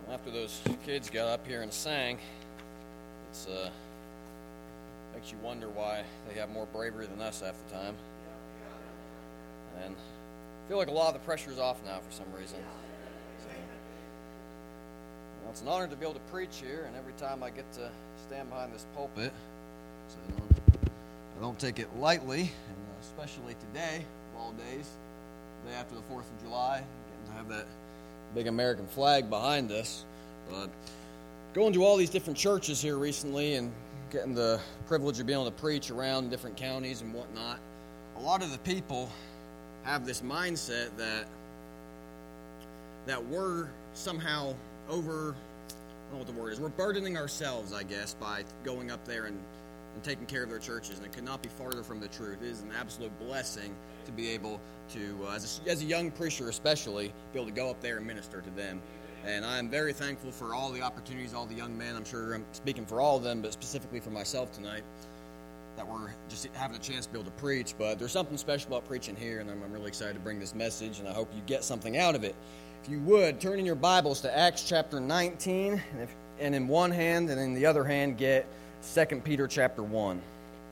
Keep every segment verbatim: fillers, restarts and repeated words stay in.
After those kids got up here and sang, it's uh, makes you wonder why they have more bravery than us half the time. And I feel like a lot of the pressure is off now for some reason. So, well, it's an honor to be able to preach here, and every time I get to stand behind this pulpit, so I don't, I don't take it lightly, and especially today, of all days, the day after the fourth of July, getting to have that big American flag behind us. But going to all these different churches here recently and getting the privilege of being able to preach around different counties and whatnot, a lot of the people have this mindset that that we're somehow over, I don't know what the word is, we're burdening ourselves, I guess, by going up there and, and taking care of their churches, and it could not be farther from the truth. It is an absolute blessing to be able to, uh, as, a, as a young preacher especially, be able to go up there and minister to them. And I'm very thankful for all the opportunities, all the young men. I'm sure I'm speaking for all of them, but specifically for myself tonight, that we're just having a chance to be able to preach. But there's something special about preaching here, and I'm, I'm really excited to bring this message, and I hope you get something out of it. If you would, turn in your Bibles to Acts chapter nineteen, and, if, and in one hand, and in the other hand, get Second Peter chapter one.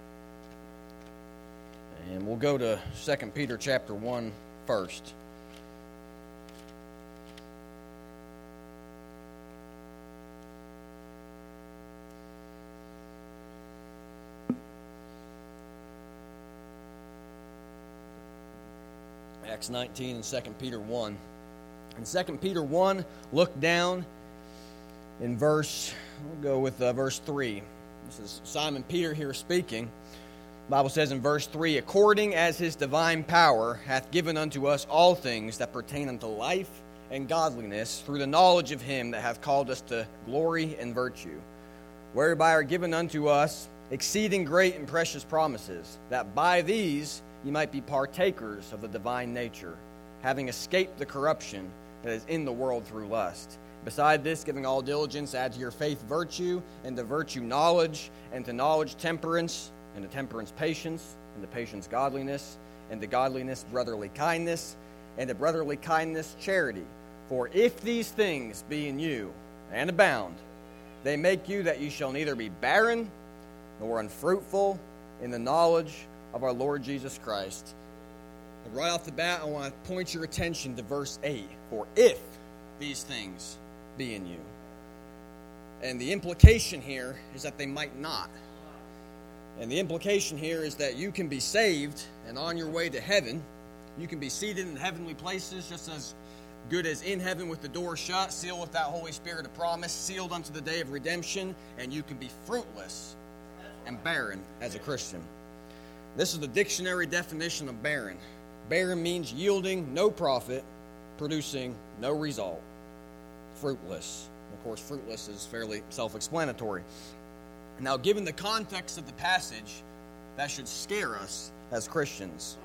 And we'll go to Second Peter chapter one first. Acts nineteen and Second Peter one. In Second Peter one, look down in verse, we'll go with uh, verse three. This is Simon Peter here speaking. The Bible says in verse three, according as his divine power hath given unto us all things that pertain unto life and godliness, through the knowledge of him that hath called us to glory and virtue, whereby are given unto us exceeding great and precious promises, that by these ye might be partakers of the divine nature, having escaped the corruption that is in the world through lust. Beside this, giving all diligence, add to your faith virtue, and to virtue knowledge, and to knowledge temperance, and to temperance patience, and to patience godliness, and to godliness brotherly kindness, and to brotherly kindness charity. For if these things be in you, and abound, they make you that ye shall neither be barren, nor unfruitful in the knowledge of our Lord Jesus Christ. And right off the bat, I want to point your attention to verse eight. For if these things be in you. And the implication here is that they might not. And the implication here is that you can be saved and on your way to heaven. You can be seated in heavenly places just as good as in heaven with the door shut, sealed with that Holy Spirit of promise, sealed unto the day of redemption, and you can be fruitless and barren as a Christian. This is the dictionary definition of barren. Barren means yielding no profit, producing no result. Fruitless. Of course, fruitless is fairly self-explanatory. Now, given the context of the passage, that should scare us as Christians.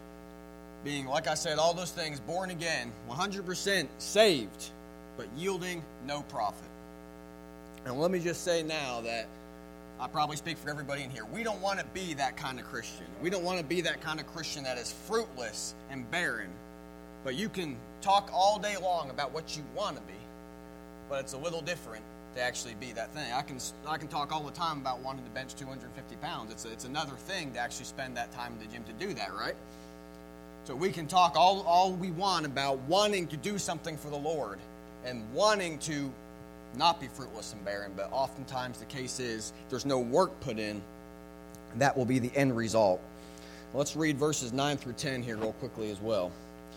Being, like I said, all those things, born again, one hundred percent saved, but yielding no profit. And let me just say now that I probably speak for everybody in here. We don't want to be that kind of Christian. We don't want to be that kind of Christian that is fruitless and barren. But you can talk all day long about what you want to be, but it's a little different to actually be that thing. I can I can talk all the time about wanting to bench two hundred fifty pounds. It's a, it's another thing to actually spend that time in the gym to do that, right? So we can talk all, all we want about wanting to do something for the Lord and wanting to not be fruitless and barren, but oftentimes the case is there's no work put in. That will be the end result. Let's read verses nine through ten here real quickly as well.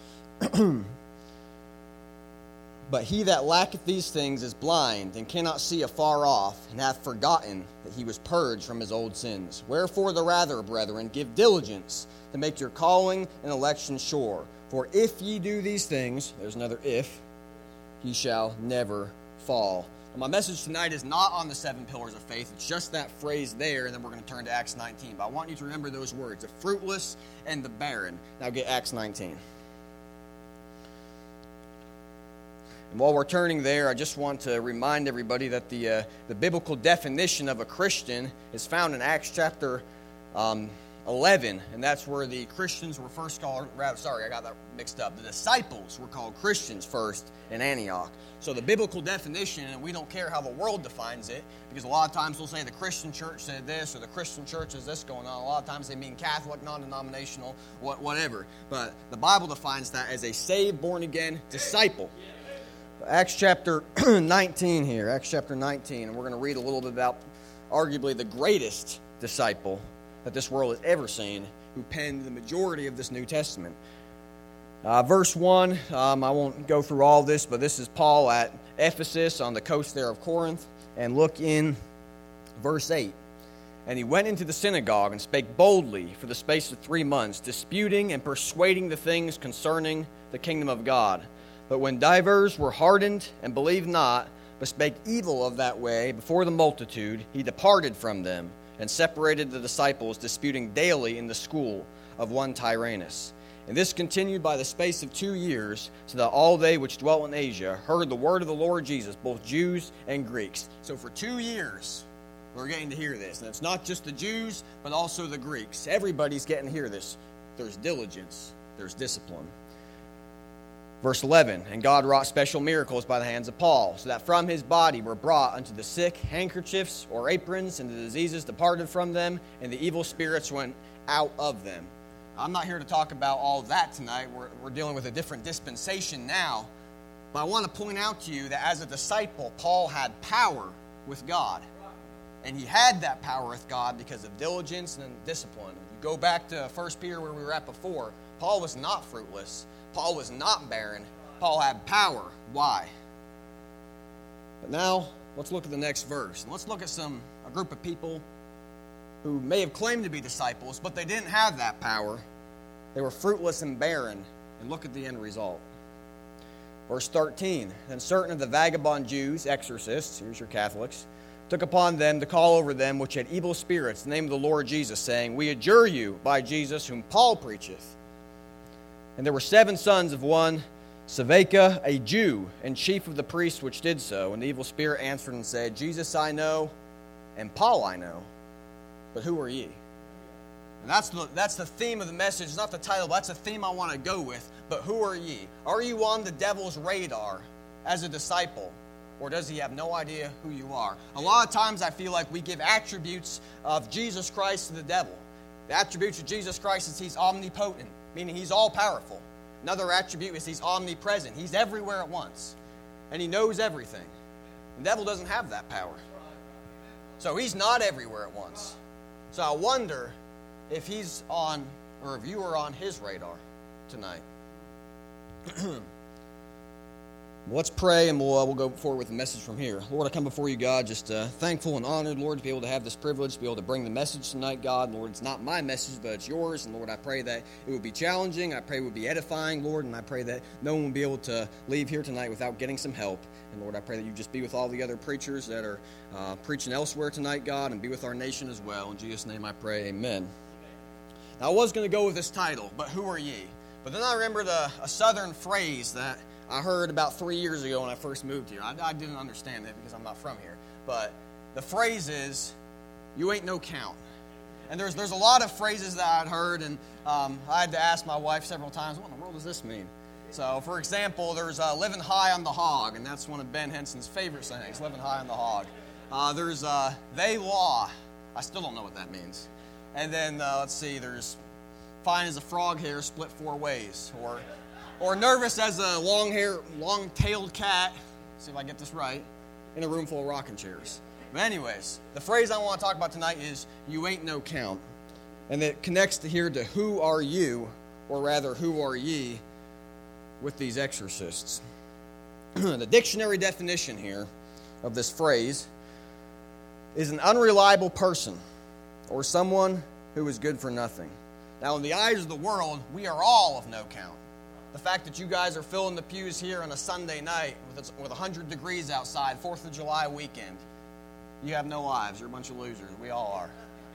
But he that lacketh these things is blind, and cannot see afar off, and hath forgotten that he was purged from his old sins. Wherefore the rather, brethren, give diligence to make your calling and election sure. For if ye do these things, there's another if, ye shall never fall. And my message tonight is not on the seven pillars of faith. It's just that phrase there, and then we're going to turn to Acts nineteen. But I want you to remember those words, the fruitless and the barren. Now get Acts nineteen. And while we're turning there, I just want to remind everybody that the uh, the biblical definition of a Christian is found in Acts chapter um, eleven, and that's where the Christians were first called, rather, sorry, I got that mixed up. The disciples were called Christians first in Antioch. So the biblical definition, and we don't care how the world defines it, because a lot of times they'll say the Christian church said this, or the Christian church is this going on. A lot of times they mean Catholic, non-denominational, whatever. But the Bible defines that as a saved, born-again disciple. Acts chapter nineteen here, Acts chapter nineteen, and we're going to read a little bit about arguably the greatest disciple that this world has ever seen, who penned the majority of this New Testament. Uh, verse one, um, I won't go through all this, but this is Paul at Ephesus on the coast there of Corinth. And look in verse eight. And he went into the synagogue and spake boldly for the space of three months, disputing and persuading the things concerning the kingdom of God. But when divers were hardened and believed not, but spake evil of that way before the multitude, he departed from them, and separated the disciples, disputing daily in the school of one Tyrannus. And this continued by the space of two years, so that all they which dwelt in Asia heard the word of the Lord Jesus, both Jews and Greeks. So for two years, we're getting to hear this. And it's not just the Jews, but also the Greeks. Everybody's getting to hear this. There's diligence. There's discipline. Verse eleven, and God wrought special miracles by the hands of Paul, so that from his body were brought unto the sick handkerchiefs or aprons, and the diseases departed from them, and the evil spirits went out of them. I'm not here to talk about all that tonight. We're, we're dealing with a different dispensation now. But I want to point out to you that as a disciple, Paul had power with God. And he had that power with God because of diligence and discipline. You go back to First Peter where we were at before. Paul was not fruitless. Paul was not barren. Paul had power. Why? But now, let's look at the next verse. And let's look at some a group of people who may have claimed to be disciples, but they didn't have that power. They were fruitless and barren. And look at the end result. Verse thirteen, then certain of the vagabond Jews, exorcists, here's your Catholics, took upon them to call over them which had evil spirits, the name of the Lord Jesus, saying, we adjure you by Jesus whom Paul preacheth. And there were seven sons of one, Saveka, a Jew, and chief of the priests which did so. And the evil spirit answered and said, Jesus I know, and Paul I know, but who are ye? And that's the, that's the theme of the message. It's not the title, but that's the theme I want to go with. But who are ye? Are you on the devil's radar as a disciple? Or does he have no idea who you are? A lot of times I feel like we give attributes of Jesus Christ to the devil. The attributes of Jesus Christ is he's omnipotent, meaning he's all-powerful. Another attribute is he's omnipresent. He's everywhere at once. And he knows everything. The devil doesn't have that power. So he's not everywhere at once. So I wonder if he's on, or if you are on his radar tonight. Let's pray, and we'll, uh, we'll go forward with the message from here. Lord, I come before you, God, just uh, thankful and honored, Lord, to be able to have this privilege, to be able to bring the message tonight, God. Lord, it's not my message, but it's yours. And, Lord, I pray that it would be challenging. I pray it would be edifying, Lord, and I pray that no one will be able to leave here tonight without getting some help. And, Lord, I pray that you just be with all the other preachers that are uh, preaching elsewhere tonight, God, and be with our nation as well. In Jesus' name I pray, amen. Now, I was going to go with this title, but who are ye? But then I remembered a, a southern phrase that I heard about three years ago when I first moved here. I, I didn't understand it because I'm not from here. But the phrase is, you ain't no count. And there's there's a lot of phrases that I'd heard, and um, I had to ask my wife several times, what in the world does this mean? So, for example, there's uh, living high on the hog, and that's one of Ben Henson's favorite sayings, living high on the hog. Uh, there's uh, they law. I still don't know what that means. And then, uh, let's see, there's fine as a frog hair split four ways, or... Or nervous as a long-hair, long-tailed cat, see if I get this right, in a room full of rocking chairs. But anyways, the phrase I want to talk about tonight is, you ain't no count. And it connects to here to who are you, or rather, who are ye, with these exorcists. The dictionary definition here of this phrase is an unreliable person, or someone who is good for nothing. Now, in the eyes of the world, we are all of no count. The fact that you guys are filling the pews here on a Sunday night with with one hundred degrees outside, fourth of July weekend, you have no lives. You're a bunch of losers. We all are.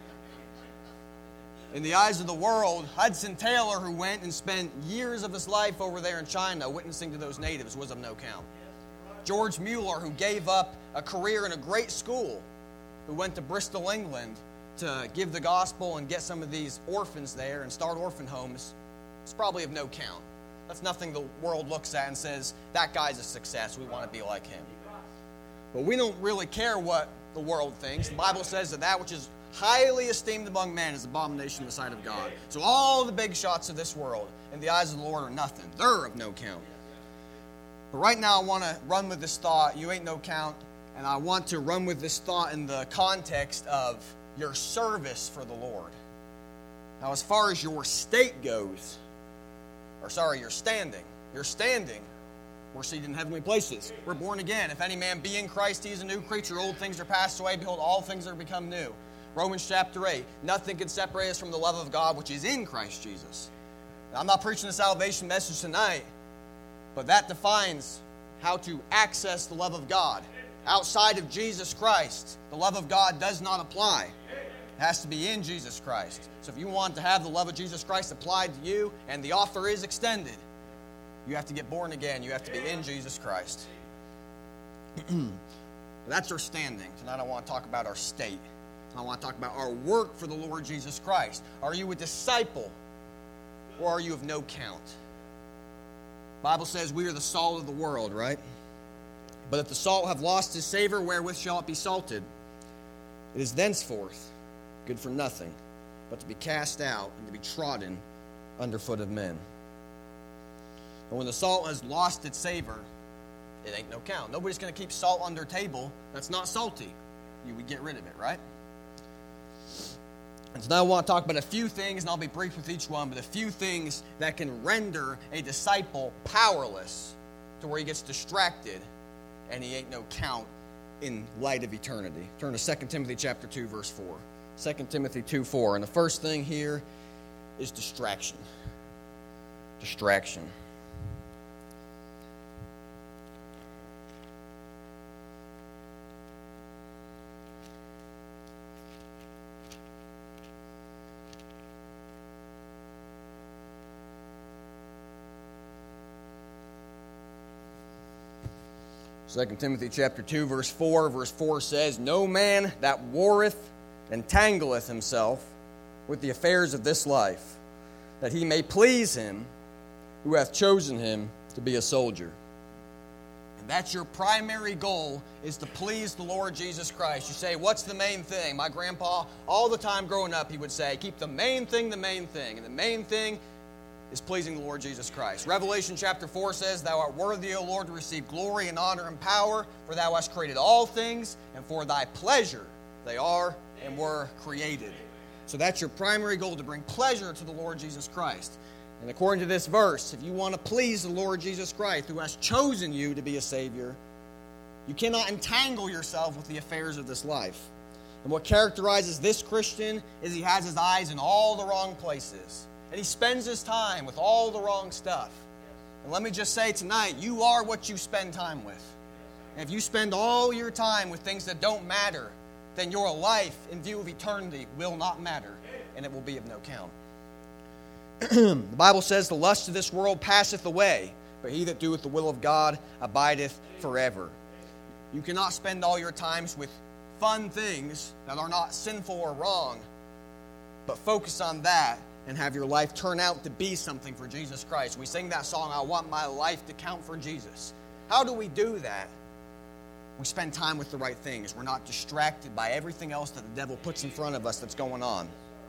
In the eyes of the world, Hudson Taylor, who went and spent years of his life over there in China witnessing to those natives, was of no count. George Mueller, who gave up a career in a great school, who went to Bristol, England, to give the gospel and get some of these orphans there and start orphan homes, it's probably of no count. That's nothing the world looks at and says, that guy's a success, we want to be like him. But we don't really care what the world thinks. The Bible says that that which is highly esteemed among men is abomination in the sight of God. So all the big shots of this world in the eyes of the Lord are nothing. They're of no count. But right now I want to run with this thought, you ain't no count, and I want to run with this thought in the context of your service for the Lord. Now, as far as your state goes, or sorry, your standing, your standing, we're seated in heavenly places. We're born again. If any man be in Christ, he is a new creature. Old things are passed away. Behold, all things are become new. Romans chapter eight, nothing can separate us from the love of God which is in Christ Jesus. Now, I'm not preaching a salvation message tonight, but that defines how to access the love of God. Outside of Jesus Christ, the love of God does not apply. It has to be in Jesus Christ. So if you want to have the love of Jesus Christ applied to you, and the offer is extended, you have to get born again. You have to be in Jesus Christ. That's our standing. Tonight I want to talk about our state. I want to talk about our work for the Lord Jesus Christ. Are you a disciple, or are you of no count? The Bible says we are the salt of the world, right? But if the salt have lost his savor, wherewith shall it be salted? It is thenceforth good for nothing, but to be cast out and to be trodden underfoot of men. And when the salt has lost its savor, it ain't no count. Nobody's going to keep salt on their table that's not salty. You would get rid of it, right? And so now I want to talk about a few things, and I'll be brief with each one, but a few things that can render a disciple powerless to where he gets distracted and he ain't no count in light of eternity. Turn to Second Timothy chapter two, verse four. Second Timothy two, four. And the first thing here is distraction. Distraction. Second Timothy chapter two, verse four. Verse four says, no man that warreth entangleth himself with the affairs of this life, that he may please him who hath chosen him to be a soldier. And that's your primary goal, is to please the Lord Jesus Christ. You say, what's the main thing? My grandpa, all the time growing up, he would say, keep the main thing the main thing. And the main thing is pleasing the Lord Jesus Christ. Revelation chapter four says, thou art worthy, O Lord, to receive glory and honor and power, for thou hast created all things, and for thy pleasure they are and were created. So that's your primary goal, to bring pleasure to the Lord Jesus Christ. And according to this verse, if you want to please the Lord Jesus Christ, who has chosen you to be a Savior, you cannot entangle yourself with the affairs of this life. And what characterizes this Christian is he has his eyes in all the wrong places. And he spends his time with all the wrong stuff. And let me just say tonight, you are what you spend time with. And if you spend all your time with things that don't matter, then your life in view of eternity will not matter, and it will be of no count. The Bible says, the lust of this world passeth away, but he that doeth the will of God abideth forever. You cannot spend all your times with fun things that are not sinful or wrong, but focus on that and have your life turn out to be something for Jesus Christ. We sing that song, I want my life to count for Jesus. How do we do that? We spend time with the right things. We're not distracted by everything else that the devil puts in front of us that's going on.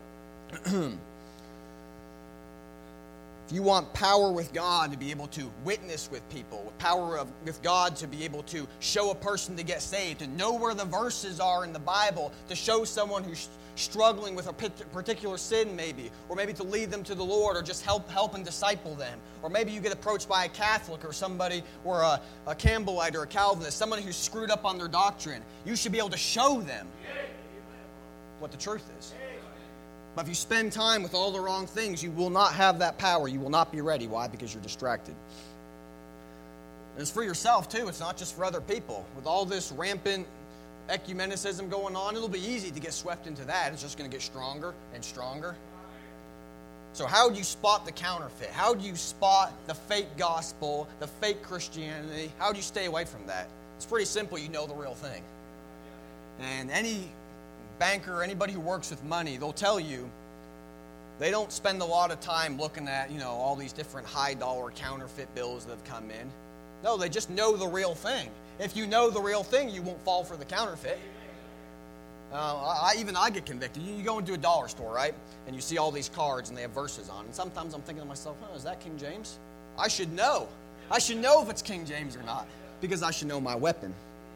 If you want power with God to be able to witness with people, with power of, with God to be able to show a person to get saved, to know where the verses are in the Bible, to show someone who's struggling with a particular sin maybe, or maybe to lead them to the Lord, or just help help and disciple them. Or maybe you get approached by a Catholic or somebody, or a, a Campbellite or a Calvinist, somebody who's screwed up on their doctrine. You should be able to show them what the truth is. But if you spend time with all the wrong things, you will not have that power. You will not be ready. Why? Because you're distracted. And it's for yourself, too. It's not just for other people. With all this rampant ecumenicism going on, it'll be easy to get swept into that. It's just going to get stronger and stronger. So how do you spot the counterfeit? How do you spot the fake gospel, the fake Christianity? How do you stay away from that? It's pretty simple. You know the real thing. And any banker, anybody who works with money, they'll tell you they don't spend a lot of time looking at, you know, all these different high-dollar counterfeit bills that have come in. No, they just know the real thing. If you know the real thing, you won't fall for the counterfeit. Uh, I, even I get convicted. You, you go into a dollar store, right? And you see all these cards and they have verses on. And sometimes I'm thinking to myself, oh, is that King James? I should know. I should know if it's King James or not, because I should know my weapon.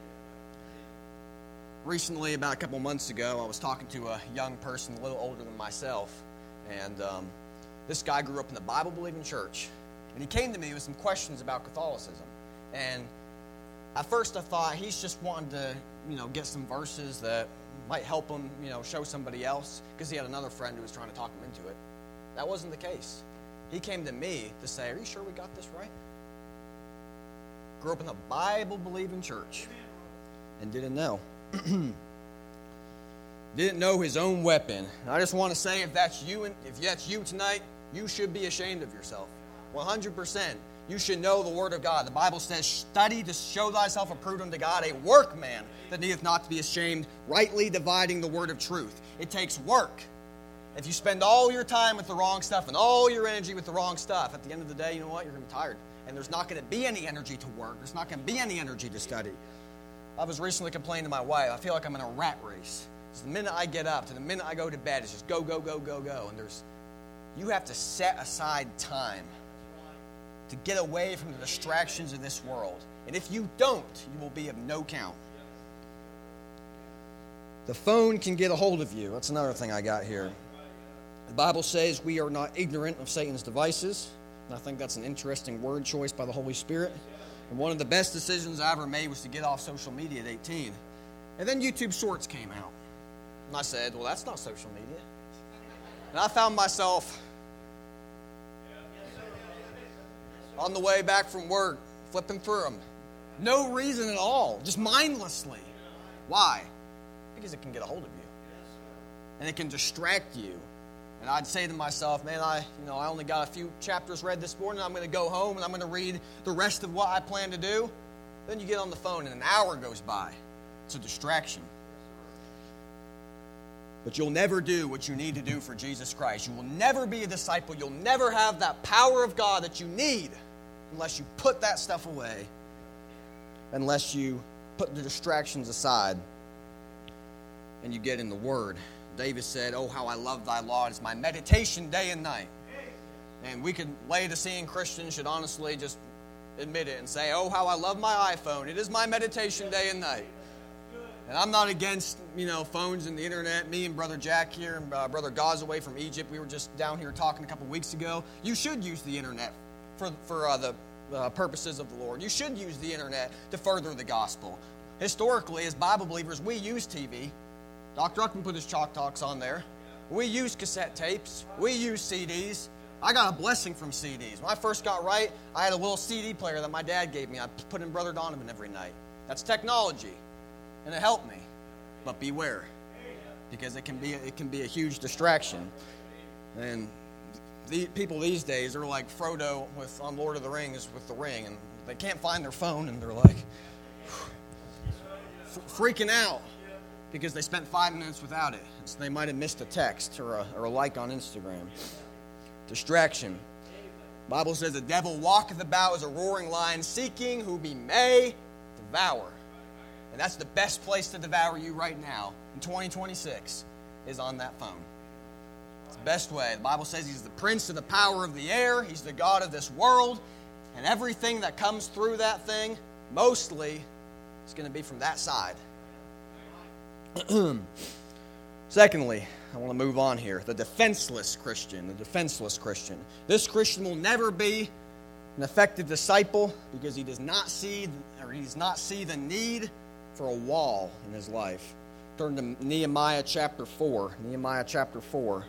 Recently, about a couple months ago, I was talking to a young person a little older than myself. And um, this guy grew up in the Bible-believing church. And he came to me with some questions about Catholicism. And at first I thought he's just wanting to, you know, get some verses that might help him, you know, show somebody else, because he had another friend who was trying to talk him into it. That wasn't the case. He came to me to say, are you sure we got this right? Grew up in the Bible-believing church and didn't know. Didn't know his own weapon. And I just want to say, if that's you, if that's you tonight, you should be ashamed of yourself. one hundred percent. You should know the Word of God. The Bible says, study to show thyself approved unto God, a workman that needeth not to be ashamed, rightly dividing the word of truth. It takes work. If you spend all your time with the wrong stuff and all your energy with the wrong stuff, at the end of the day, you know what? You're going to be tired. And there's not going to be any energy to work. There's not going to be any energy to study. I was recently complaining to my wife, I feel like I'm in a rat race. So the minute I get up to the minute I go to bed, it's just go, go, go, go, go. And there's, you have to set aside time to get away from the distractions of this world. And if you don't, you will be of no count. The phone can get a hold of you. That's another thing I got here. The Bible says we are not ignorant of Satan's devices. And I think that's an interesting word choice by the Holy Spirit. And one of the best decisions I ever made was to get off social media at eighteen. And then YouTube Shorts came out. And I said, well, that's not social media. And I found myself on the way back from work, flipping through them. No reason at all, just mindlessly. Why? Because it can get a hold of you. And it can distract you. And I'd say to myself, man, I you know, I only got a few chapters read this morning. I'm going to go home and I'm going to read the rest of what I plan to do. Then you get on the phone and an hour goes by. It's a distraction. But you'll never do what you need to do for Jesus Christ. You will never be a disciple. You'll never have that power of God that you need unless you put that stuff away, unless you put the distractions aside and you get in the Word. David said, oh, how I love thy law. It's my meditation day and night. And we could, laity-seeing Christians should honestly just admit it and say, oh, how I love my iPhone. It is my meditation day and night. And I'm not against, you know, phones and the internet. Me and Brother Jack here and uh, Brother Gazaway from Egypt, we were just down here talking a couple weeks ago. You should use the internet for, for uh, the uh, purposes of the Lord. You should use the internet to further the gospel. Historically, as Bible believers, we use T V. Doctor Uckman put his Chalk Talks on there. We use cassette tapes. We use C Ds. I got a blessing from C Ds. When I first got right, I had a little C D player that my dad gave me. I put in Brother Donovan every night. That's technology. And it helped me. But beware. Because it can be a, it can be a huge distraction. And the people these days are like Frodo with on Lord of the Rings with the ring. And they can't find their phone and they're like f- freaking out. Because they spent five minutes without it. So they might have missed a text or a, or a like on Instagram. Distraction. The Bible says the devil walketh about as a roaring lion, seeking who he may devour. And that's the best place to devour you right now in twenty twenty-six is on that phone. It's the best way. The Bible says he's the prince of the power of the air. He's the God of this world. And everything that comes through that thing, mostly, is going to be from that side. Secondly, I want to move on here. The defenseless Christian. The defenseless Christian. This Christian will never be an effective disciple because he does not see, or he does not see the need for a wall in his life. Turn to Nehemiah chapter four. Nehemiah chapter four.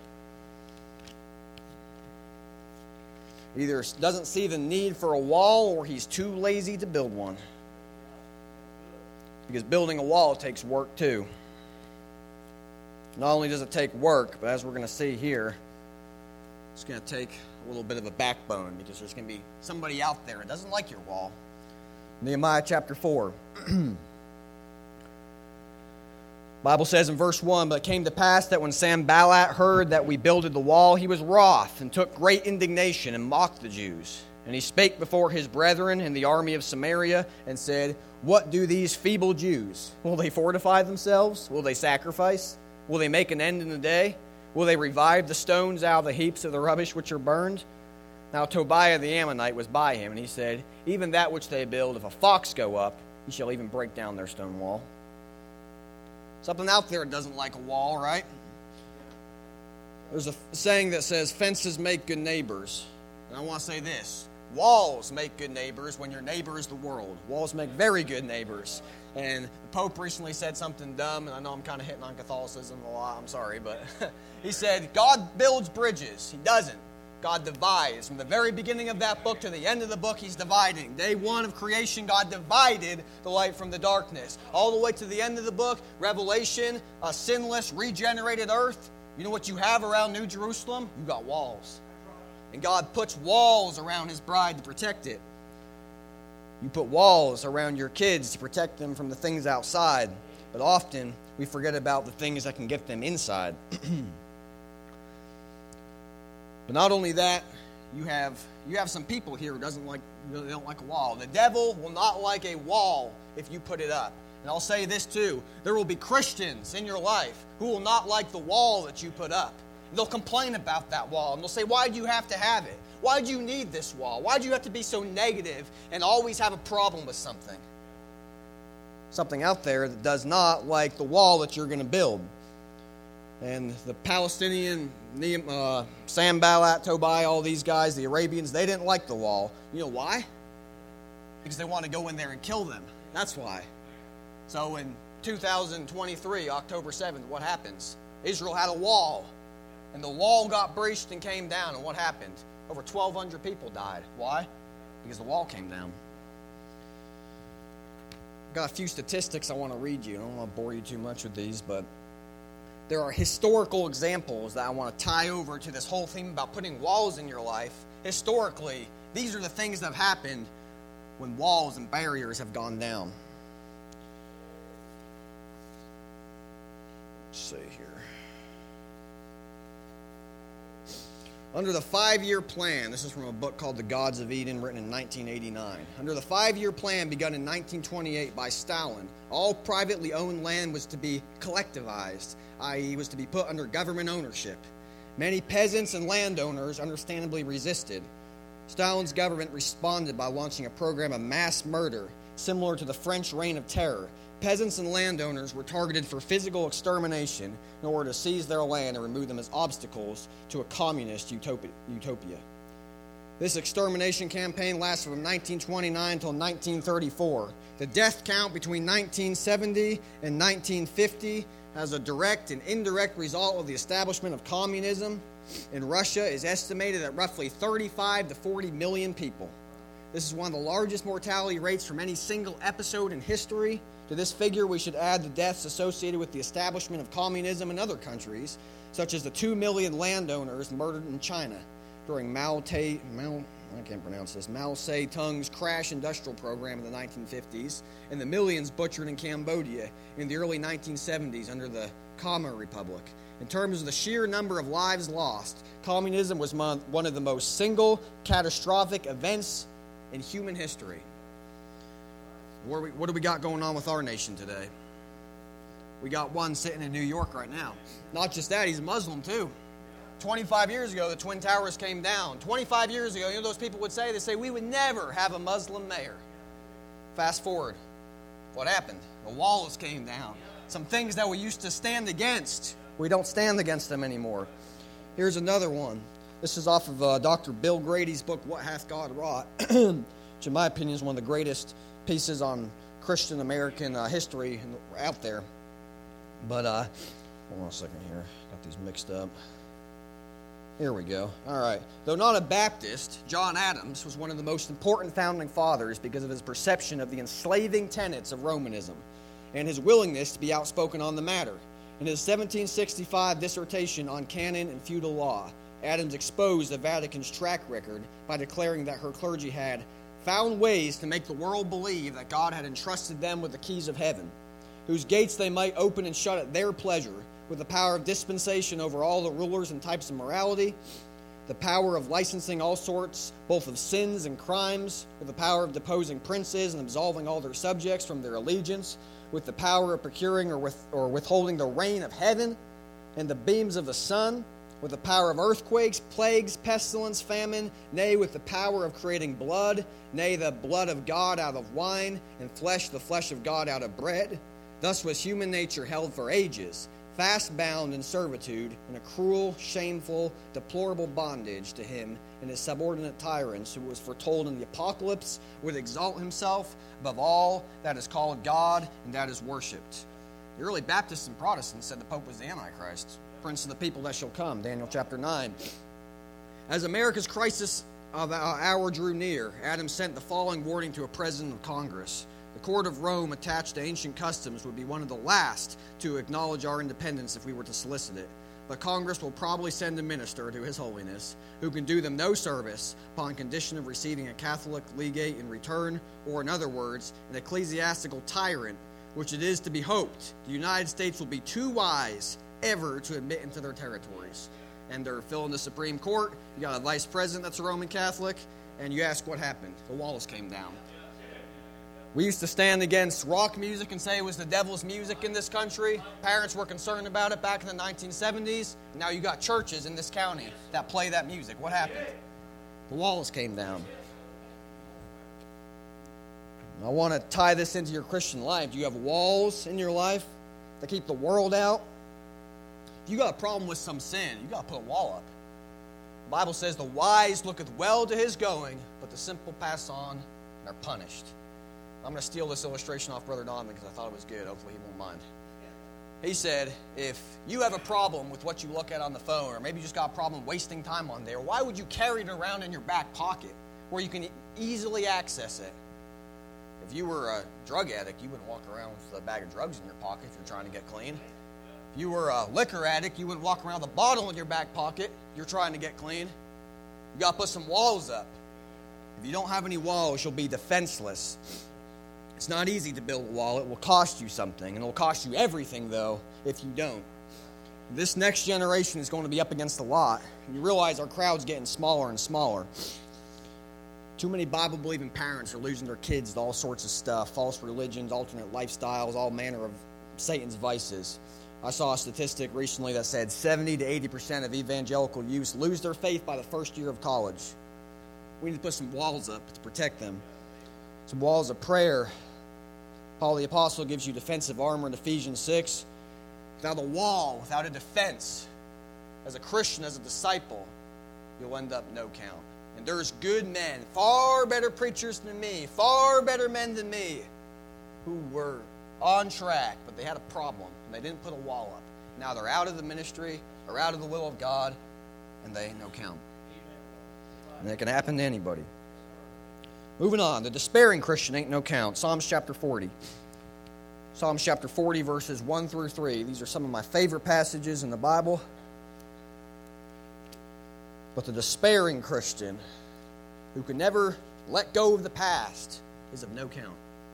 Either doesn't see the need for a wall or he's too lazy to build one. Because building a wall takes work too. Not only does it take work, but as we're going to see here, it's going to take a little bit of a backbone because there's going to be somebody out there that doesn't like your wall. Nehemiah chapter four. Bible says in verse one, "But it came to pass that when Sanballat heard that we builded the wall, he was wroth, and took great indignation, and mocked the Jews. And he spake before his brethren in the army of Samaria, and said, What do these feeble Jews? Will they fortify themselves? Will they sacrifice? Will they make an end in the day? Will they revive the stones out of the heaps of the rubbish which are burned? Now Tobiah the Ammonite was by him, and he said, Even that which they build, if a fox go up, he shall even break down their stone wall." Something out there doesn't like a wall, right? There's a saying that says, "Fences make good neighbors." And I want to say this: walls make good neighbors when your neighbor is the world. Walls make very good neighbors. And the Pope recently said something dumb, and I know I'm kind of hitting on Catholicism a lot, I'm sorry, but he said, God builds bridges. He doesn't. God divides. From the very beginning of that book to the end of the book, he's dividing. Day one of creation, God divided the light from the darkness. All the way to the end of the book, Revelation, a sinless, regenerated earth. You know what you have around New Jerusalem? You got walls. And God puts walls around his bride to protect it. You put walls around your kids to protect them from the things outside. But often, we forget about the things that can get them inside. But not only that, you have you have some people here who doesn't like really don't like a wall. The devil will not like a wall if you put it up. And I'll say this too: there will be Christians in your life who will not like the wall that you put up. They'll complain about that wall, and they'll say, "Why do you have to have it? Why do you need this wall? Why do you have to be so negative and always have a problem with something?" Something out there that does not like the wall that you're going to build. And the Palestinian, uh, Sanballat, Tobiah, all these guys, the Arabians, they didn't like the wall. You know why? Because they want to go in there and kill them. That's why. So in two thousand twenty-three, October seventh, what happens? Israel had a wall, and the wall got breached and came down, and what happened? Over twelve hundred people died. Why? Because the wall came down. I've got a few statistics I want to read you. I don't want to bore you too much with these, but there are historical examples that I want to tie over to this whole theme about putting walls in your life. Historically, these are the things that have happened when walls and barriers have gone down. Let's see here. Under the five-year plan, this is from a book called The Gods of Eden, written in nineteen eighty-nine. Under the five-year plan begun in nineteen twenty-eight by Stalin, all privately owned land was to be collectivized, that is was to be put under government ownership. Many peasants and landowners understandably resisted. Stalin's government responded by launching a program of mass murder, similar to the French Reign of Terror. Peasants and landowners were targeted for physical extermination in order to seize their land and remove them as obstacles to a communist utopia. This extermination campaign lasted from nineteen twenty-nine until nineteen thirty-four. The death count between nineteen seventy and nineteen fifty as a direct and indirect result of the establishment of communism in Russia is estimated at roughly thirty-five to forty million people. This is one of the largest mortality rates from any single episode in history. To this figure, we should add the deaths associated with the establishment of communism in other countries, such as the two million landowners murdered in China during Mao Te, Mao, I can't pronounce this, Mao Zedong's crash industrial program in the nineteen fifties, and the millions butchered in Cambodia in the early nineteen seventies under the Khmer Republic. In terms of the sheer number of lives lost, communism was one of the most single catastrophic events in human history. What, we, what do we got going on with our nation today? We got one sitting in New York right now. Not just that, he's a Muslim too. twenty-five years ago, the Twin Towers came down. twenty-five years ago, you know those people would say? They say, we would never have a Muslim mayor. Fast forward. What happened? The walls came down. Some things that we used to stand against, we don't stand against them anymore. Here's another one. This is off of uh, Doctor Bill Grady's book, What Hath God Wrought, which in my opinion is one of the greatest pieces on Christian American uh, history out there. But, uh, hold on a second here. Got these mixed up. Here we go. All right. Though not a Baptist, John Adams was one of the most important founding fathers because of his perception of the enslaving tenets of Romanism and his willingness to be outspoken on the matter. In his seventeen sixty-five dissertation on canon and feudal law, Adams exposed the Vatican's track record by declaring that her clergy had found ways to make the world believe that God had entrusted them with the keys of heaven. whose gates they might open and shut at their pleasure, with the power of dispensation over all the rulers and types of morality, the power of licensing all sorts, both of sins and crimes, with the power of deposing princes and absolving all their subjects from their allegiance, with the power of procuring or, with, or withholding the rain of heaven and the beams of the sun, with the power of earthquakes, plagues, pestilence, famine, nay, with the power of creating blood, nay, the blood of God out of wine, and flesh, the flesh of God out of bread. Thus was human nature held for ages, fast bound in servitude, in a cruel, shameful, deplorable bondage to him and his subordinate tyrants, who was foretold in the Apocalypse would exalt himself above all that is called God and that is worshipped. The early Baptists and Protestants said the Pope was the Antichrist, prince of the people that shall come, Daniel chapter nine. As America's crisis of our hour drew near, Adam sent the following warning to a president of Congress. The court of Rome, attached to ancient customs, would be one of the last to acknowledge our independence if we were to solicit it. But Congress will probably send a minister to His Holiness who can do them no service upon condition of receiving a Catholic legate in return, or in other words, an ecclesiastical tyrant, which it is to be hoped the United States will be too wise ever to admit into their territories. And they're filling the Supreme Court. You got a vice president that's a Roman Catholic, and you ask what happened. The walls came down. We used to stand against rock music and say it was the devil's music in this country. Parents were concerned about it back in the nineteen seventies. Now you got churches in this county that play that music. What happened? The walls came down. I want to tie this into your Christian life. Do you have walls in your life that keep the world out? If you got a problem with some sin, you got to put a wall up. The Bible says the wise looketh well to his going, but the simple pass on and are punished. I'm going to steal this illustration off Brother Donovan because I thought it was good. Hopefully he won't mind. He said, if you have a problem with what you look at on the phone, or maybe you just got a problem wasting time on there, why would you carry it around in your back pocket where you can easily access it? If you were a drug addict, you wouldn't walk around with a bag of drugs in your pocket if you're trying to get clean. If you were a liquor addict, you wouldn't walk around with a bottle in your back pocket if you're trying to get clean. You got to put some walls up. If you don't have any walls, you'll be defenseless. It's not easy to build a wall. It will cost you something, and it will cost you everything, though, if you don't. This next generation is going to be up against a lot. You realize our crowd's getting smaller and smaller. Too many Bible-believing parents are losing their kids to all sorts of stuff, false religions, alternate lifestyles, all manner of Satan's vices. I saw a statistic recently that said seventy to eighty percent of evangelical youths lose their faith by the first year of college. We need to put some walls up to protect them. Some walls of prayer. Paul the Apostle gives you defensive armor in Ephesians six. Without a wall, without a defense, as a Christian, as a disciple, you'll end up no count. And there's good men, far better preachers than me, far better men than me, who were on track, but they had a problem, and they didn't put a wall up. Now they're out of the ministry, or out of the will of God, and they ain't no count. And it can happen to anybody. Moving on, the despairing Christian ain't no count. Psalms chapter forty. Psalms chapter forty, verses one through three. These are some of my favorite passages in the Bible. But the despairing Christian, who can never let go of the past, is of no count.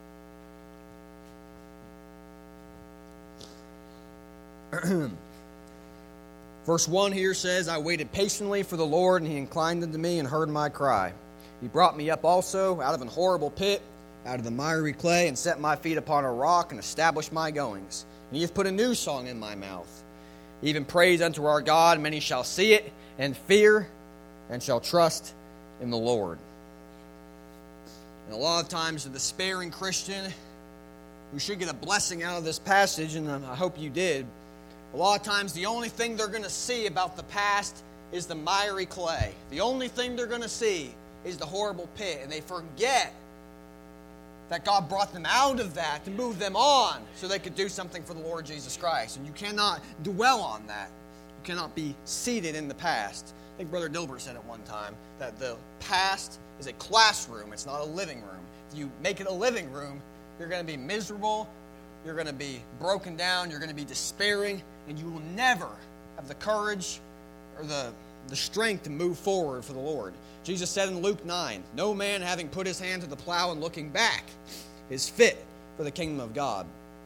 Verse one here says, I waited patiently for the Lord, and He inclined unto me and heard my cry. He brought me up also out of an horrible pit, out of the miry clay, and set my feet upon a rock, and established my goings. And He hath put a new song in my mouth, even praise unto our God. Many shall see it, and fear, and shall trust in the Lord. And a lot of times the despairing Christian, who should get a blessing out of this passage, and I hope you did, a lot of times the only thing they're going to see about the past is the miry clay. The only thing they're going to see is the horrible pit, and they forget that God brought them out of that to move them on so they could do something for the Lord Jesus Christ. And you cannot dwell on that. You cannot be seated in the past. I think Brother Dilbert said at one time that the past is a classroom. It's not a living room. If you make it a living room, you're going to be miserable, you're going to be broken down, you're going to be despairing, and you will never have the courage or the, the strength to move forward for the Lord. Jesus said in Luke nine, no man having put his hand to the plow and looking back is fit for the kingdom of God.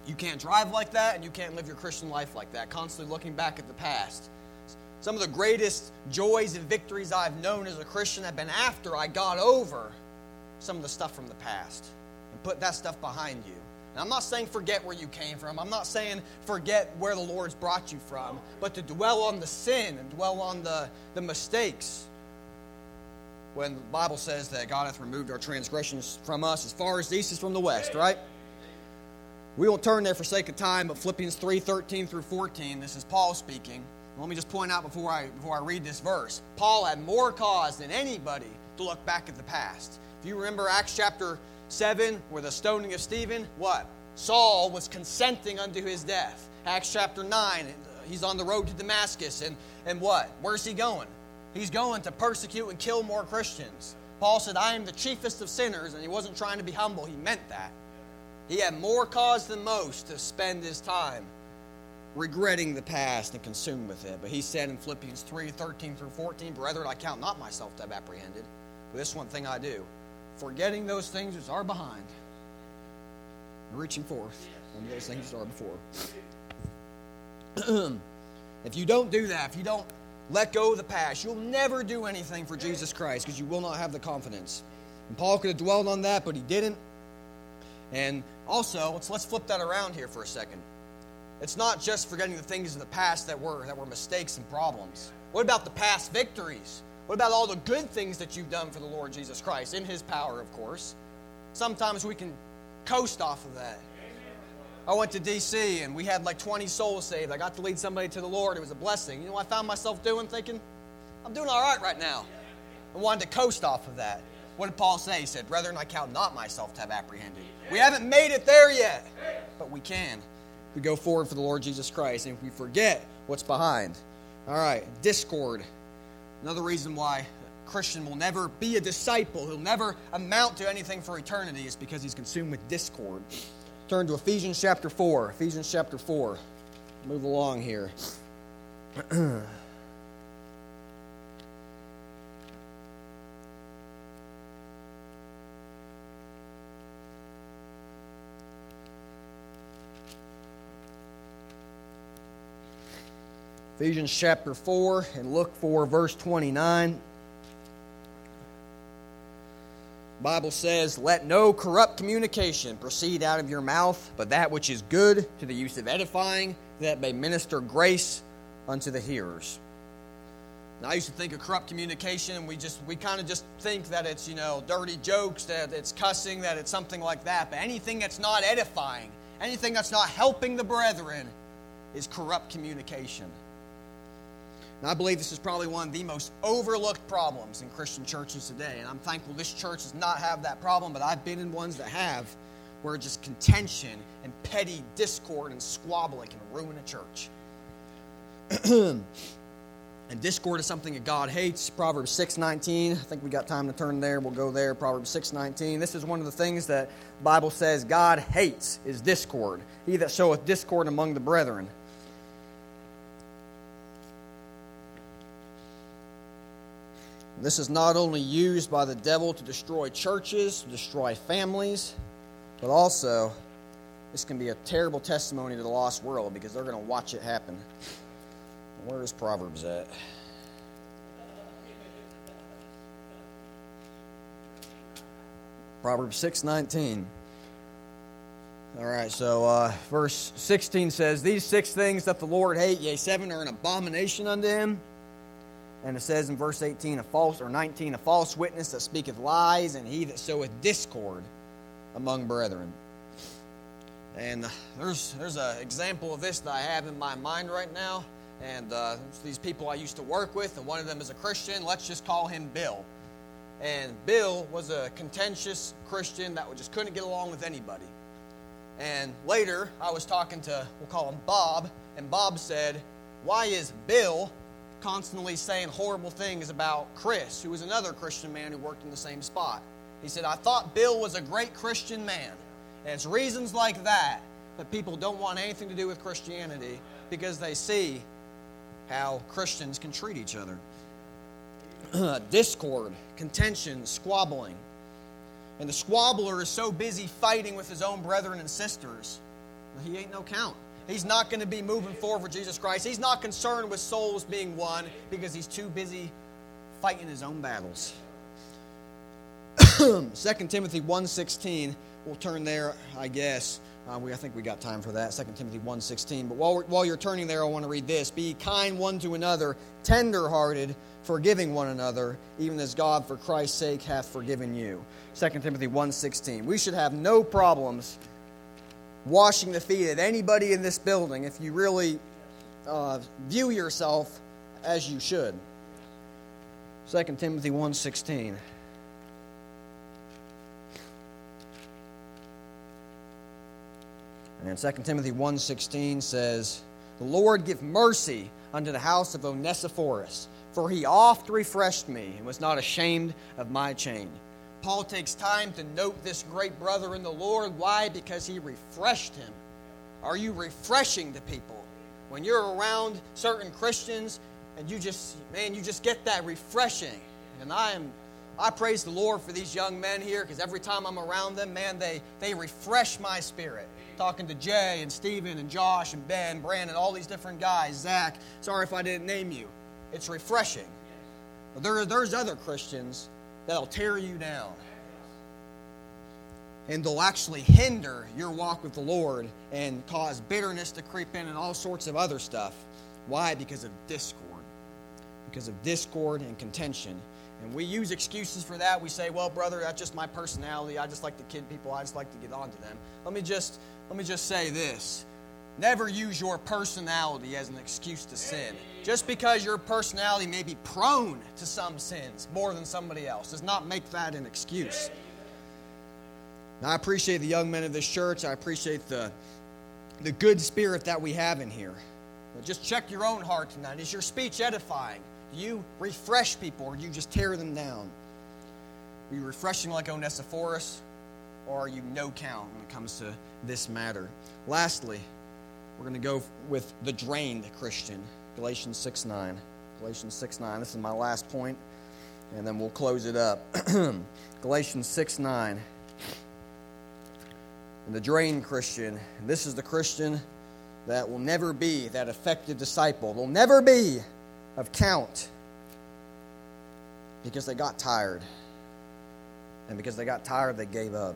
You can't drive like that, and you can't live your Christian life like that, constantly looking back at the past. Some of the greatest joys and victories I've known as a Christian have been after I got over some of the stuff from the past and put that stuff behind you. And I'm not saying forget where you came from. I'm not saying forget where the Lord's brought you from, but to dwell on the sin and dwell on the, the mistakes. When the Bible says that God hath removed our transgressions from us as far as the east is from the west, right? We won't turn there for sake of time, but Philippians three, thirteen through fourteen, this is Paul speaking. Let me just point out before I before I read this verse. Paul had more cause than anybody to look back at the past. If you remember Acts chapter seven, where the stoning of Stephen, what? Saul was consenting unto his death. Acts chapter nine, he's on the road to Damascus, and, and what? Where's he going? He's going to persecute and kill more Christians. Paul said, I am the chiefest of sinners, and he wasn't trying to be humble. He meant that. He had more cause than most to spend his time regretting the past and consumed with it. But he said in Philippians three, thirteen through fourteen, Brethren, I count not myself to have apprehended, but this one thing I do, forgetting those things which are behind, and reaching forth unto those things which are before. If you don't do that, if you don't let go of the past, you'll never do anything for Jesus Christ because you will not have the confidence. And Paul could have dwelled on that, but he didn't. And also, let's, let's flip that around here for a second. It's not just forgetting the things of the past that were, that were mistakes and problems. What about the past victories? What about all the good things that you've done for the Lord Jesus Christ, in His power, of course? Sometimes we can coast off of that. I went to D C and we had like twenty souls saved. I got to lead somebody to the Lord. It was a blessing. You know what I found myself doing? Thinking, I'm doing all right right now. I wanted to coast off of that. What did Paul say? He said, Brethren, I count not myself to have apprehended. We haven't made it there yet, but we can. We go forward for the Lord Jesus Christ, and if we forget what's behind. All right, discord. Another reason why a Christian will never be a disciple, he'll never amount to anything for eternity, is because he's consumed with discord. Turn to Ephesians chapter four. Ephesians chapter four. Move along here. Ephesians chapter four, and look for verse twenty-nine. The Bible says, Let no corrupt communication proceed out of your mouth, but that which is good to the use of edifying, that may minister grace unto the hearers. Now, I used to think of corrupt communication, and we just we kind of just think that it's, you know, dirty jokes, that it's cussing, that it's something like that. But anything that's not edifying, anything that's not helping the brethren, is corrupt communication. And I believe this is probably one of the most overlooked problems in Christian churches today. And I'm thankful this church does not have that problem, but I've been in ones that have, where just contention and petty discord and squabbling can ruin a church. And discord is something that God hates. Proverbs six nineteen. I think we got time to turn there. We'll go there. Proverbs six nineteen. This is one of the things that the Bible says God hates, is discord. He that soweth discord among the brethren. This is not only used by the devil to destroy churches, to destroy families, but also this can be a terrible testimony to the lost world because they're going to watch it happen. Where is Proverbs at? Proverbs six nineteen. All right, so uh, verse sixteen says, These six things that the Lord hate, yea, seven are an abomination unto him. And it says in verse eighteen, a false or nineteen, a false witness that speaketh lies, and he that soweth discord among brethren. And there's there's an example of this that I have in my mind right now. And uh, these people I used to work with, and one of them is a Christian. Let's just call him Bill. And Bill was a contentious Christian that just couldn't get along with anybody. And later, I was talking to, we'll call him Bob, and Bob said, why is Bill constantly saying horrible things about Chris, who was another Christian man who worked in the same spot? He said, I thought Bill was a great Christian man. And it's reasons like that that people don't want anything to do with Christianity, because they see how Christians can treat each other. Discord, contention, squabbling. And the squabbler is so busy fighting with his own brethren and sisters he ain't no count. He's not going to be moving forward for Jesus Christ. He's not concerned with souls being won because he's too busy fighting his own battles. Second Timothy one sixteen. We'll turn there, I guess. Uh, we, I think we got time for that. Second Timothy one sixteen. But while, while you're turning there, I want to read this. Be kind one to another, tender-hearted, forgiving one another, even as God for Christ's sake hath forgiven you. Second Timothy one sixteen. We should have no problems washing the feet of anybody in this building if you really uh, view yourself as you should. Second Timothy one sixteen. And Second Timothy one sixteen says, The Lord give mercy unto the house of Onesiphorus, for he oft refreshed me, and was not ashamed of my chain. Paul takes time to note this great brother in the Lord. Why? Because he refreshed him. Are you refreshing to people? When you're around certain Christians, and you just, man, you just get that refreshing. And I am, I praise the Lord for these young men here, because every time I'm around them, man, they, they refresh my spirit. Talking to Jay and Stephen and Josh and Ben, Brandon, all these different guys, Zach. Sorry if I didn't name you. It's refreshing. But there, there's other Christians that'll tear you down. And they'll actually hinder your walk with the Lord and cause bitterness to creep in and all sorts of other stuff. Why? Because of discord. Because of discord and contention. And we use excuses for that. We say, well, brother, that's just my personality. I just like to kid people. I just like to get on to them. Let me just, let me just say this. Never use your personality as an excuse to sin. Just because your personality may be prone to some sins more than somebody else does not make that an excuse. Now, I appreciate the young men of this church. I appreciate the, the good spirit that we have in here. But just check your own heart tonight. Is your speech edifying? Do you refresh people, or do you just tear them down? Are you refreshing like Onesiphorus, or are you no count when it comes to this matter? Lastly, we're going to go with the drained Christian, Galatians six nine. Galatians six nine. This is my last point, and then we'll close it up. Galatians six nine. And the drained Christian. This is the Christian that will never be that effective disciple. They'll never be of count because they got tired. And because they got tired, they gave up.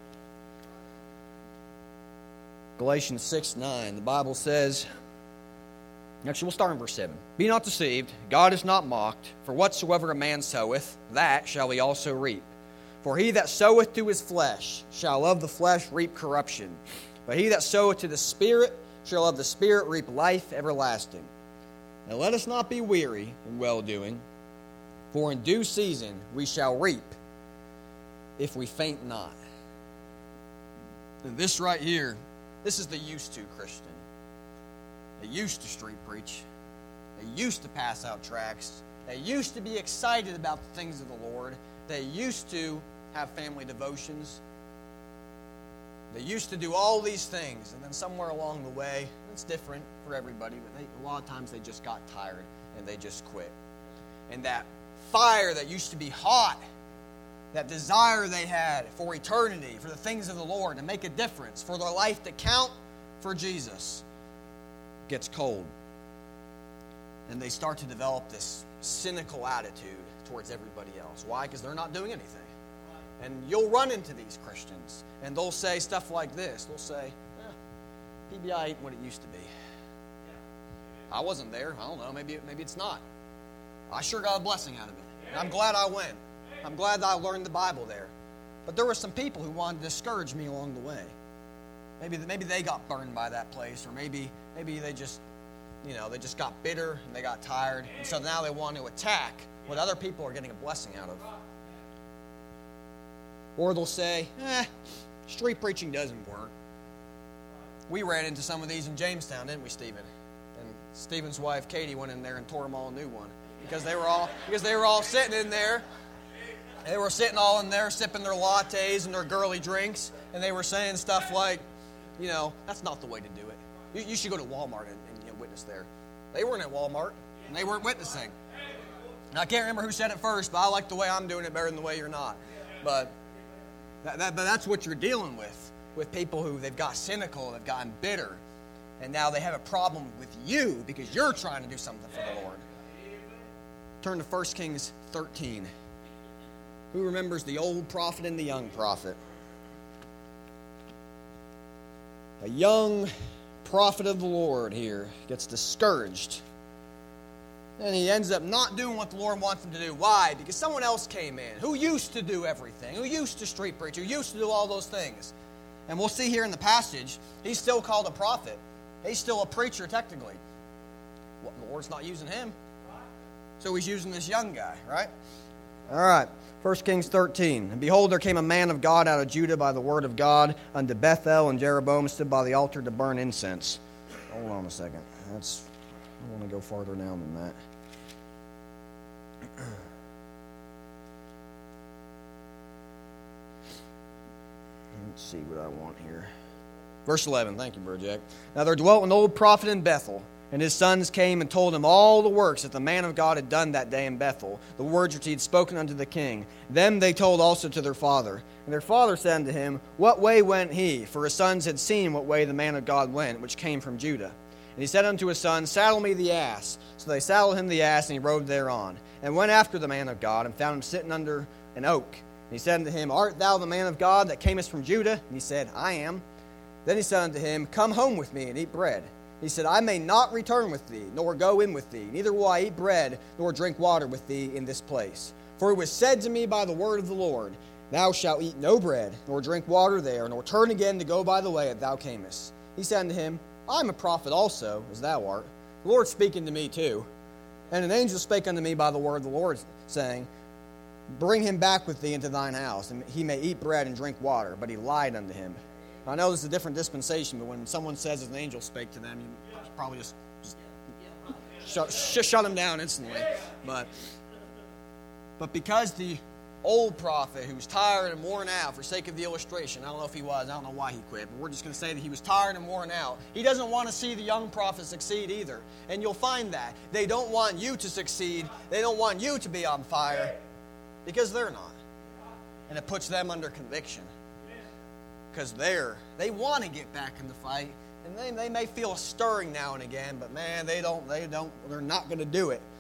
Galatians six nine, the Bible says, actually we'll start in verse seven. Be not deceived, God is not mocked, for whatsoever a man soweth, that shall he also reap. For he that soweth to his flesh shall of the flesh reap corruption. But he that soweth to the Spirit shall of the Spirit reap life everlasting. Now let us not be weary in well-doing, for in due season we shall reap, if we faint not. And this right here, this is the used to Christian. They used to street preach. They used to pass out tracts. They used to be excited about the things of the Lord. They used to have family devotions. They used to do all these things, and then somewhere along the way, it's different for everybody, but they, a lot of times they just got tired and they just quit. And that fire that used to be hot, that desire they had for eternity, for the things of the Lord, to make a difference, for their life to count for Jesus, gets cold. And they start to develop this cynical attitude towards everybody else. Why? Because they're not doing anything. And you'll run into these Christians, and they'll say stuff like this. They'll say, eh, P B I ain't what it used to be. I wasn't there. I don't know. Maybe, maybe it's not. I sure got a blessing out of it. And I'm glad I went. I'm glad that I learned the Bible there. But there were some people who wanted to discourage me along the way. Maybe, maybe they got burned by that place, or maybe, maybe they just, you know, they just got bitter and they got tired, and so now they want to attack what other people are getting a blessing out of. Or they'll say, eh, street preaching doesn't work. We ran into some of these in Jamestown, didn't we, Stephen? And Stephen's wife, Katie, went in there and tore them all a new one. Because they were all, because they were all sitting in there. They were sitting all in there sipping their lattes and their girly drinks. And they were saying stuff like, you know, that's not the way to do it. You, you should go to Walmart and, and you know, witness there. They weren't at Walmart, and they weren't witnessing. And I can't remember who said it first, but I like the way I'm doing it better than the way you're not. But That, that, but that's what you're dealing with. with people who they've got cynical, they've gotten bitter, and now they have a problem with you because you're trying to do something for the Lord. Turn to First Kings thirteen. Who remembers the old prophet and the young prophet? A young prophet of the Lord here gets discouraged. And he ends up not doing what the Lord wants him to do. Why? Because someone else came in who used to do everything, who used to street preach, who used to do all those things. And we'll see here in the passage, he's still called a prophet. He's still a preacher technically. Well, the Lord's not using him. So he's using this young guy, right? All right. First Kings thirteen. And behold, there came a man of God out of Judah by the word of God unto Bethel, and Jeroboam stood by the altar to burn incense. Hold on a second. That's I want to go farther down than that. Let's see what I want here. Verse eleven. Thank you, Brother Jack. Now there dwelt an old prophet in Bethel, and his sons came and told him all the works that the man of God had done that day in Bethel, the words which he had spoken unto the king. Them they told also to their father. And their father said unto him, What way went he? For his sons had seen what way the man of God went, which came from Judah. And he said unto his son, Saddle me the ass. So they saddled him the ass, and he rode thereon, and went after the man of God, and found him sitting under an oak. And he said unto him, Art thou the man of God that camest from Judah? And he said, I am. Then he said unto him, Come home with me, and eat bread. He said, I may not return with thee, nor go in with thee, neither will I eat bread, nor drink water with thee in this place. For it was said to me by the word of the Lord, Thou shalt eat no bread, nor drink water there, nor turn again to go by the way that thou camest. He said unto him, I am a prophet also, as thou art. The Lord speaking to me too. And an angel spake unto me by the word of the Lord, saying, Bring him back with thee into thine house, and he may eat bread and drink water. But he lied unto him. I know this is a different dispensation, but when someone says an angel spake to them, you probably just, just shut, sh- shut them down instantly. But, but because the old prophet, who was tired and worn out, for sake of the illustration, I don't know if he was, I don't know why he quit, but we're just going to say that he was tired and worn out. He doesn't want to see the young prophet succeed either. And you'll find that. They don't want you to succeed. They don't want you to be on fire, because they're not. And it puts them under conviction. Because they're, they want to get back in the fight, and they, they may feel a stirring now and again, but man, they don't, they don't, they're not going to do it.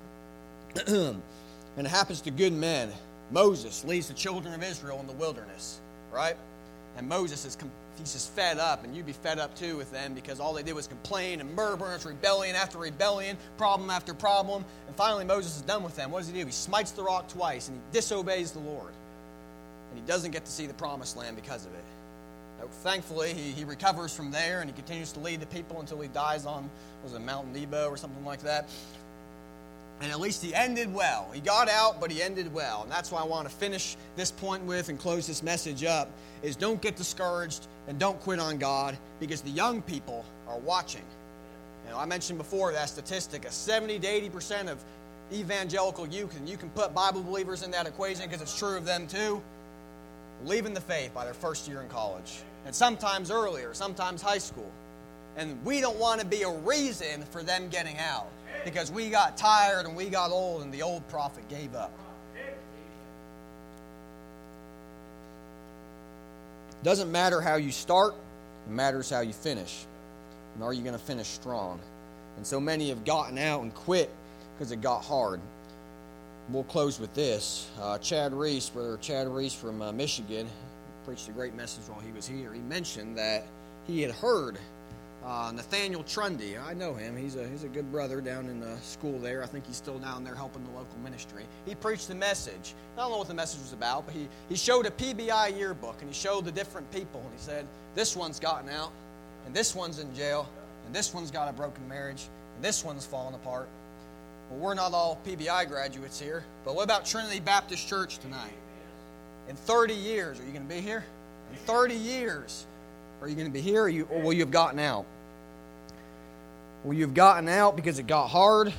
And it happens to good men. Moses leads the children of Israel in the wilderness, right? And Moses is he's just fed up, and you'd be fed up too with them, because all they did was complain and murmur, and it's rebellion after rebellion, problem after problem, and finally Moses is done with them. What does he do? He smites the rock twice, and he disobeys the Lord, and he doesn't get to see the promised land because of it. Thankfully, he, he recovers from there, and he continues to lead the people until he dies on, was it Mount Nebo or something like that. And at least he ended well. He got out, but he ended well. And that's why I want to finish this point with and close this message up, is don't get discouraged and don't quit on God, because the young people are watching. You know, I mentioned before that statistic, a seventy to eighty percent of evangelical youth, and you can put Bible believers in that equation because it's true of them too, leaving the faith by their first year in college. And sometimes earlier, sometimes high school. And we don't want to be a reason for them getting out, because we got tired and we got old and the old prophet gave up. Doesn't matter how you start, it matters how you finish. And are you going to finish strong? And so many have gotten out and quit because it got hard. We'll close with this. Uh, Chad Reese, Brother Chad Reese from uh, Michigan, preached a great message while he was here. He mentioned that he had heard uh, Nathaniel Trundy. I know him. He's a he's a good brother down in the school there. I think he's still down there helping the local ministry. He preached the message. I don't know what the message was about, but he, he showed a P B I yearbook, and he showed the different people, and he said, this one's gotten out, and this one's in jail, and this one's got a broken marriage, and this one's falling apart. Well, we're not all P B I graduates here, but what about Trinity Baptist Church tonight? In thirty years, are you going to be here? In thirty years, are you going to be here, or, you, or will you have gotten out? Will you have gotten out because it got hard?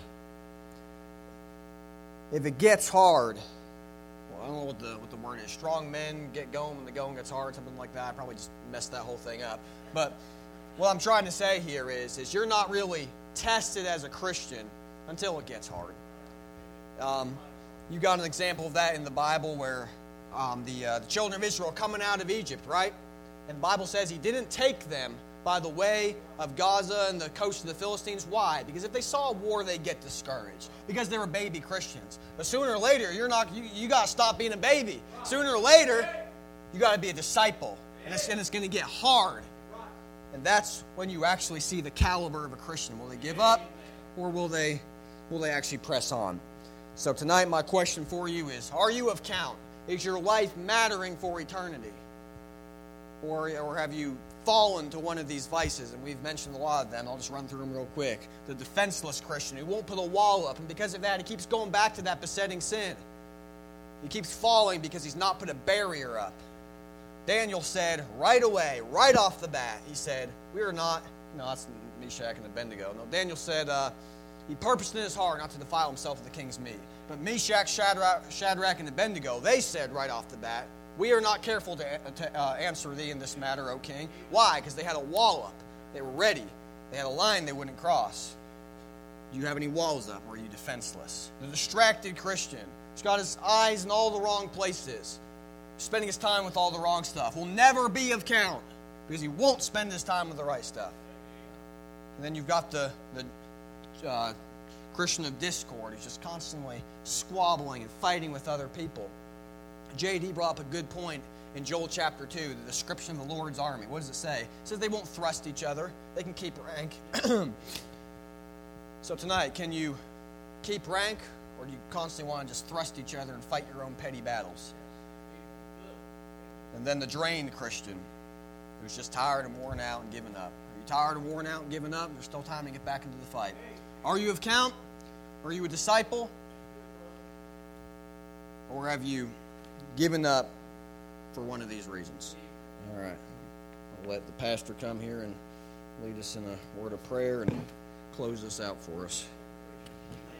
If it gets hard, well, I don't know what the, what the word is. Strong men get going when the going gets hard, something like that. I probably just messed that whole thing up. But what I'm trying to say here is, is you're not really tested as a Christian until it gets hard. Um, you got an example of that in the Bible where um, the, uh, the children of Israel coming out of Egypt, right? And the Bible says he didn't take them by the way of Gaza and the coast of the Philistines. Why? Because if they saw a war, they'd get discouraged. Because they were baby Christians. But sooner or later, you're not. You, you got to stop being a baby. Sooner or later, you got to be a disciple. And it's, and it's going to get hard. And that's when you actually see the caliber of a Christian. Will they give up, or will they, will they actually press on? So tonight, my question for you is, are you of count? Is your life mattering for eternity? Or, or have you fallen to one of these vices? And we've mentioned a lot of them. I'll just run through them real quick. The defenseless Christian who won't put a wall up, and because of that, he keeps going back to that besetting sin. He keeps falling because he's not put a barrier up. Daniel said right away, right off the bat, he said, we are not, no, that's Meshach and Abednego. No, Daniel said, uh, he purposed in his heart not to defile himself with the king's meat. But Meshach, Shadrach, Shadrach, and Abednego, they said right off the bat, we are not careful to, to uh, answer thee in this matter, O king. Why? Because they had a wall up. They were ready. They had a line they wouldn't cross. Do you have any walls up, or are you defenseless? The distracted Christian, he's got his eyes in all the wrong places, spending his time with all the wrong stuff, will never be of count because he won't spend his time with the right stuff. And then you've got the, the uh, Christian of discord. He's just constantly squabbling and fighting with other people. J D brought up a good point in Joel chapter two, the description of the Lord's army. What does it say? It says they won't thrust each other. They can keep rank. So tonight, can you keep rank, or do you constantly want to just thrust each other and fight your own petty battles? And then the drained Christian, who's just tired and worn out and given up. Are you tired and worn out and given up? There's still time to get back into the fight. Are you of count? Are you a disciple? Or have you given up for one of these reasons? All right. I'll let the pastor come here and lead us in a word of prayer and close this out for us.